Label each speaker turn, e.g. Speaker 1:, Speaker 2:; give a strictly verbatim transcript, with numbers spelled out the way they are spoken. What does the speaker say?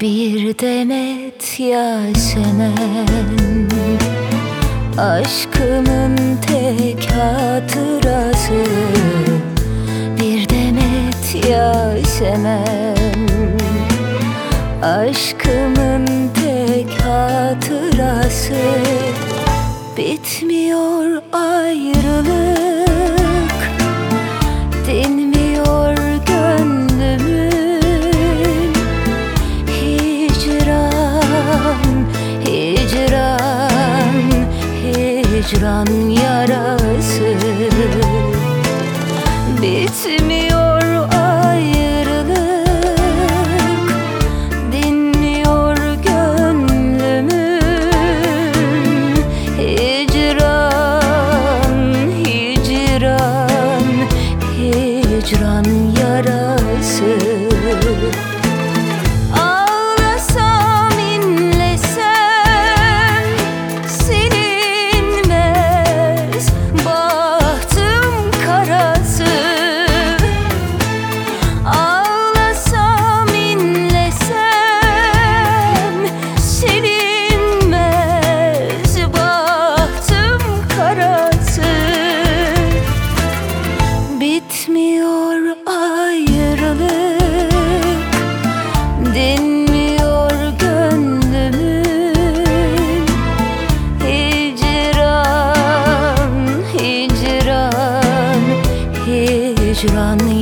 Speaker 1: Bir demet Yasemen, aşkımın tek hatırası. Bir demet Yasemen, aşkımın tek hatırası. Bitmiyor ayrılık, dinmiyor gönlümün. Hicran, hicran, hicran yarası. Bitmiyor ayrılık, dinmiyor gönlümün. Hicran, hicran, hicran yarası. Ağlasam, inlesem silinmez bahtım karası. Ağlasam, inlesem silinmez bahtım karası. Bitmiyor ayrılık, dinmiyor gönlümün. Hicran, hicran, hicran